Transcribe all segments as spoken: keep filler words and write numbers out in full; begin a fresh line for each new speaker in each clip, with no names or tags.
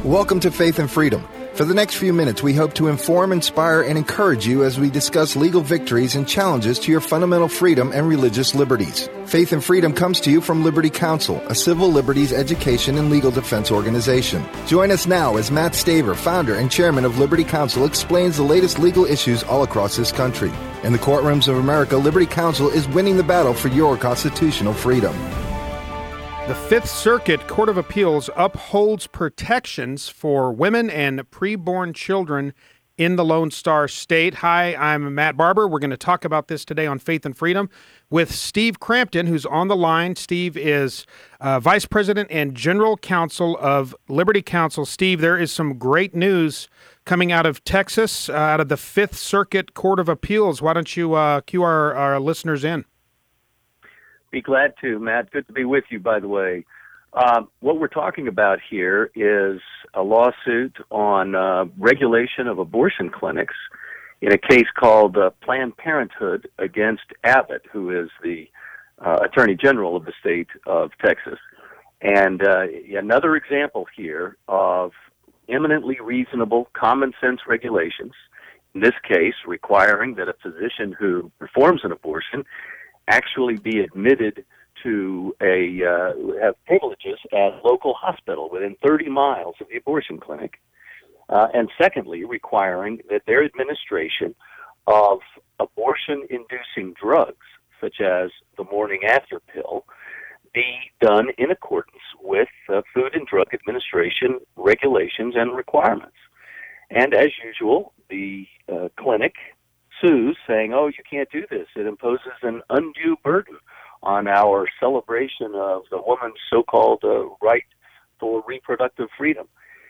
Welcome to Faith and Freedom. For the next few minutes, we hope to inform, inspire, and encourage you as we discuss legal victories and challenges to your fundamental freedom and religious liberties. Faith and Freedom comes to you from Liberty Counsel, a civil liberties education and legal defense organization. Join us now as Matt Staver, founder and chairman of Liberty Counsel, explains the latest legal issues all across this country. In the courtrooms of America, Liberty Counsel is winning the battle for your constitutional freedom.
The Fifth Circuit Court of Appeals upholds protections for women and preborn children in the Lone Star State. Hi, I'm Matt Barber. We're going to talk about this today on Faith and Freedom with Steve Crampton, who's on the line. Steve is uh, Vice President and General Counsel of Liberty Counsel. Steve, there is some great news coming out of Texas, uh, out of the Fifth Circuit Court of Appeals. Why don't you uh, cue our, our listeners in?
Be glad to, Matt. Good to be with you, by the way. Uh, what we're talking about here is a lawsuit on uh, regulation of abortion clinics in a case called uh, Planned Parenthood against Abbott, who is the uh, Attorney General of the state of Texas. And uh, another example here of eminently reasonable common sense regulations, in this case requiring that a physician who performs an abortion actually be admitted to a uh, have privileges at a local hospital within thirty miles of the abortion clinic, uh, and secondly, requiring that their administration of abortion-inducing drugs, such as the morning after pill, be done in accordance with uh, Food and Drug Administration regulations and requirements. And as usual, the uh, clinic sues, saying, oh, you can't do this. It imposes an undue burden on our celebration of the woman's so-called uh, right for reproductive freedom.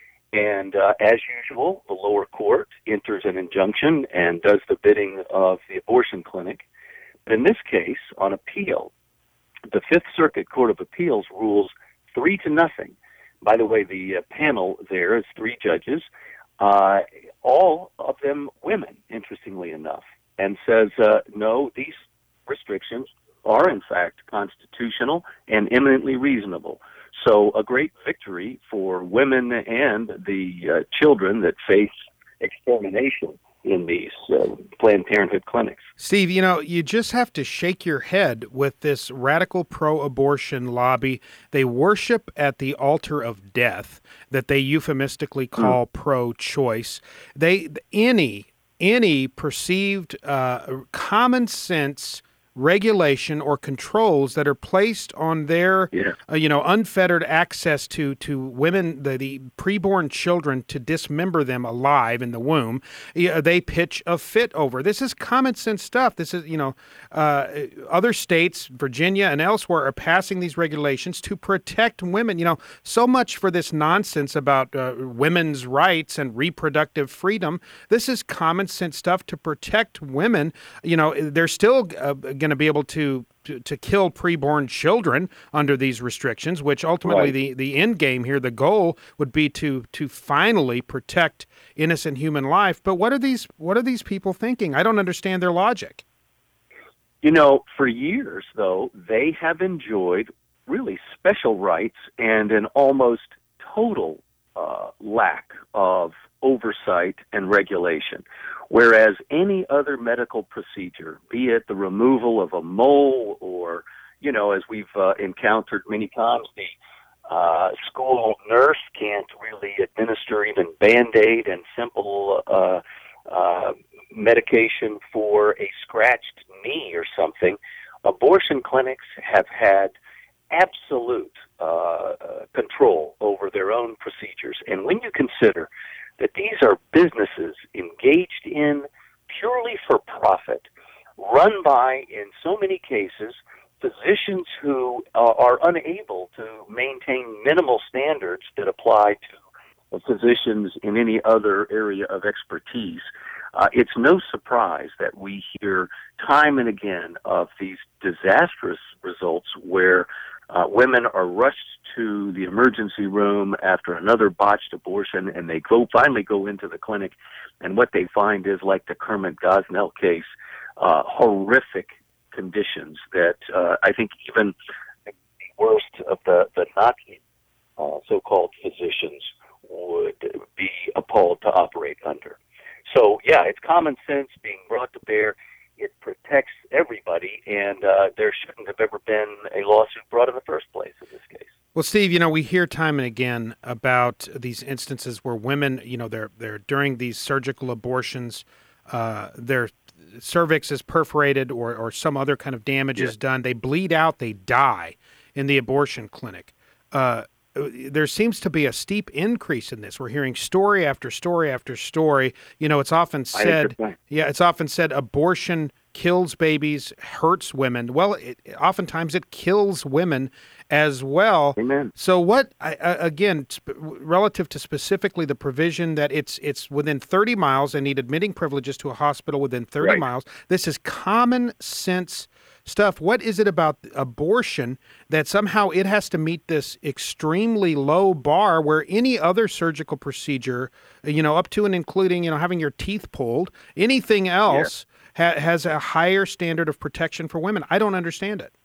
And uh, as usual, the lower court enters an injunction and does the bidding of the abortion clinic. But in this case, on appeal, the Fifth Circuit Court of Appeals rules three to nothing. By the way, the uh, panel there is three judges, uh, all of them women, interestingly enough, and says, uh, no, these restrictions are, in fact, constitutional and eminently reasonable. So a great victory for women and the uh, children that face extermination in these uh, Planned Parenthood clinics.
Steve, you know, you just have to shake your head with this radical pro-abortion lobby. They worship at the altar of death that they euphemistically call mm. pro-choice. They any any perceived uh, common sense regulation or controls that are placed on their,
yeah.
uh, you know, unfettered access to to women, the, the preborn children, to dismember them alive in the womb, uh, they pitch a fit over. This is common sense stuff. This is, you know, uh, other states, Virginia and elsewhere, are passing these regulations to protect women. You know, so much for this nonsense about uh, women's rights and reproductive freedom. This is common sense stuff to protect women. You know, they're still uh, going to be able to, to to kill preborn children under these restrictions, which ultimately
right.
the, the end game here, the goal would be to to finally protect innocent human life. But what are these what are these people thinking? I don't understand their logic.
You know, for years, though, they have enjoyed really special rights and an almost total uh, lack of oversight and regulation. Whereas any other medical procedure, be it the removal of a mole or, you know, as we've uh, encountered many times, the uh, school nurse can't really administer even Band-Aid and simple uh, uh, medication for a scratched knee or something, abortion clinics have had absolute uh, control over their own procedures. And when you consider that these are businesses engaged in purely for profit, run by, in so many cases, physicians who uh, are unable to maintain minimal standards that apply to physicians in any other area of expertise. Uh, it's no surprise that we hear time and again of these disastrous results where uh, women are rushed to the emergency room after another botched abortion, and they go finally go into the clinic, and what they find is, like the Kermit Gosnell case, uh, horrific conditions that uh, I think even the worst of the, the Nazi uh, so-called physicians would yeah, it's common sense being brought to bear. It protects everybody, and uh, there shouldn't have ever been a lawsuit brought in the first place in this case.
Well, Steve, you know, we hear time and again about these instances where women, you know, they're they're during these surgical abortions, uh, their cervix is perforated or, or some other kind of damage
Yeah.
is done. They bleed out, they die in the abortion clinic. Uh, there seems to be a steep increase in this. We're hearing story after story after story. You know, it's often
I think
said,
you're right.
yeah, it's often said abortion kills babies, hurts women. Well, it, oftentimes it kills women as well.
Amen.
So what, I, I, again, sp- relative to specifically the provision that it's it's within thirty miles, they need admitting privileges to a hospital within thirty
Right.
miles. This is common sense stuff. What is it about abortion that somehow it has to meet this extremely low bar where any other surgical procedure, you know, up to and including, you know, having your teeth pulled, anything else ha- has a higher standard of protection for women? I don't understand it.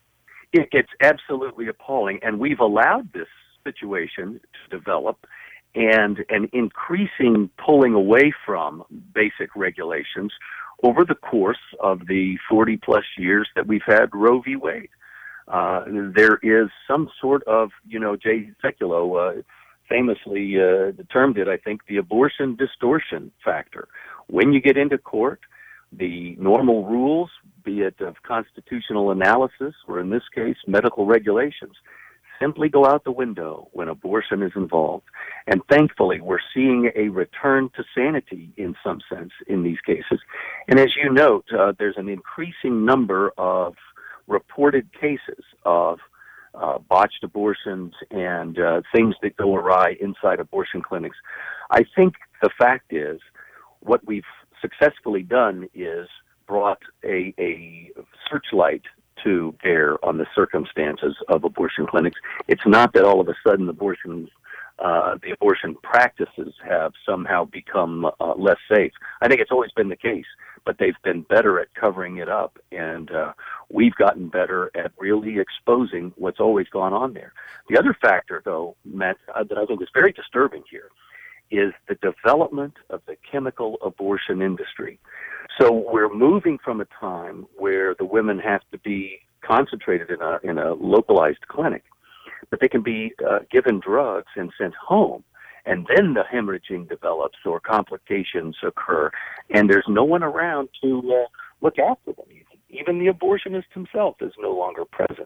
It gets absolutely appalling, and we've allowed this situation to develop and an increasing pulling away from basic regulations over the course of the forty plus years that we've had Roe v. Wade. Uh, there is some sort of, you know, Jay Sekulow uh, famously uh, termed it, I think, the abortion distortion factor. When you get into court, the normal rules, be it of constitutional analysis or in this case medical regulations, simply go out the window when abortion is involved. And thankfully, we're seeing a return to sanity in some sense in these cases. And as you note, uh, there's an increasing number of reported cases of uh, botched abortions and uh, things that go awry inside abortion clinics. I think the fact is what we've successfully done is brought a, a searchlight to bear on the circumstances of abortion clinics. It's not that all of a sudden abortions, uh, the abortion practices have somehow become uh, less safe. I think it's always been the case, but they've been better at covering it up, and uh, we've gotten better at really exposing what's always gone on there. The other factor, though, Matt, uh, that I think is very disturbing here is the development of the chemical abortion industry. So we're moving from a time where the women have to be concentrated in a in a localized clinic, but they can be uh, given drugs and sent home, and then the hemorrhaging develops or complications occur, and there's no one around to uh, look after them. Even the abortionist himself is no longer present.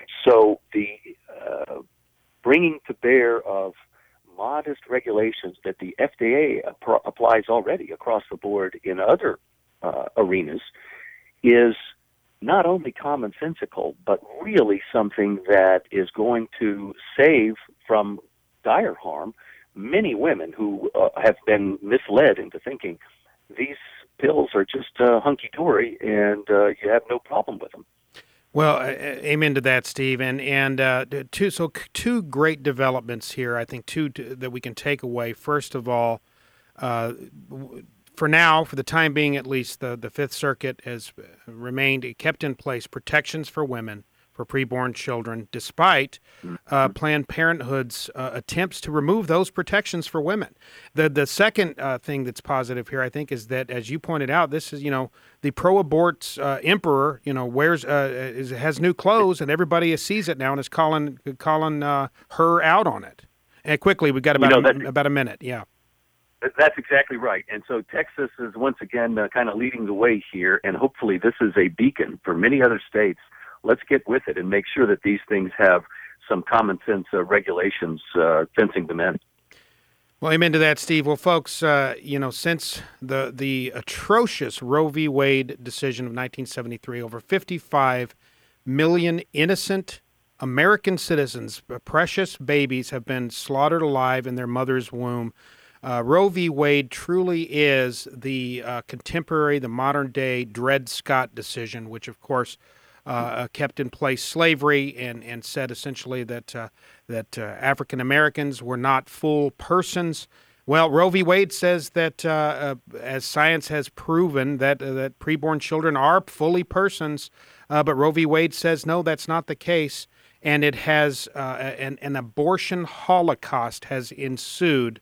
So the uh, bringing to bear of modest regulations that the F D A ap- applies already across the board in other uh, arenas is not only commonsensical, but really something that is going to save from dire harm many women who uh, have been misled into thinking these pills are just uh, hunky-dory and uh, you have no problem with them.
Well, uh, amen to that, Steve. And and uh, two so two great developments here. I think two t- that we can take away. First of all, uh, for now, for the time being, at least, the the Fifth Circuit has remained kept in place protections for women for preborn children, despite uh, Planned Parenthood's uh, attempts to remove those protections for women. The the second uh, thing that's positive here, I think, is that, as you pointed out, this is, you know, the pro-abort uh, emperor, you know, wears uh, is, has new clothes, and everybody sees it now and is calling calling uh, her out on it. And quickly, we've got about
You know,
a,
that-
about a minute. Yeah.
That's exactly right. And so Texas is once again uh, kind of leading the way here, and hopefully this is a beacon for many other states. Let's get with it and make sure that these things have some common sense uh, regulations uh, fencing them in.
Well, amen to that, Steve. Well, folks, uh, you know, since the the atrocious Roe v. Wade decision of nineteen seventy-three, over fifty-five million innocent American citizens, precious babies, have been slaughtered alive in their mother's womb. Uh, Roe v. Wade truly is the uh, contemporary, the modern-day Dred Scott decision, which, of course, uh, kept in place slavery and, and said essentially that uh, that uh, African Americans were not full persons. Well, Roe v. Wade says that, uh, uh, as science has proven, that uh, that preborn children are fully persons, uh, but Roe v. Wade says no, that's not the case, and it has uh, an, an abortion holocaust has ensued.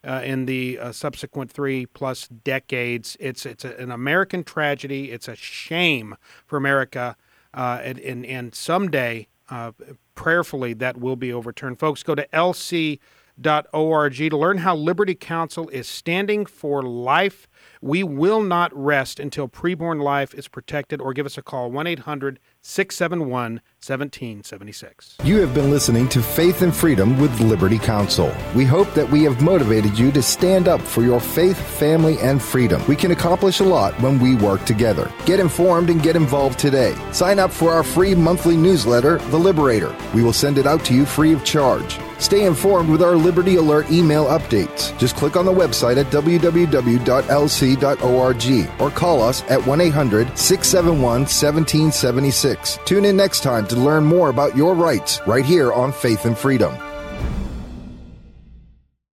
uh, in the uh, subsequent three-plus decades. It's it's a, an American tragedy. It's a shame for America, uh, and, and, and someday, uh, prayerfully, that will be overturned. Folks, go to L C dot org to learn how Liberty Counsel is standing for life. We will not rest until preborn life is protected, or give us a call, one eight hundred six seven one one seven seven six.
You have been listening to Faith and Freedom with Liberty Counsel. We hope that we have motivated you to stand up for your faith, family, and freedom. We can accomplish a lot when we work together. Get informed and get involved today. Sign up for our free monthly newsletter, The Liberator. We will send it out to you free of charge. Stay informed with our Liberty Alert email updates. Just click on the website at w w w dot l c dot org or call us at one eight hundred six seven one one seven seven six. Tune in next time to learn more about your rights right here on Faith and Freedom.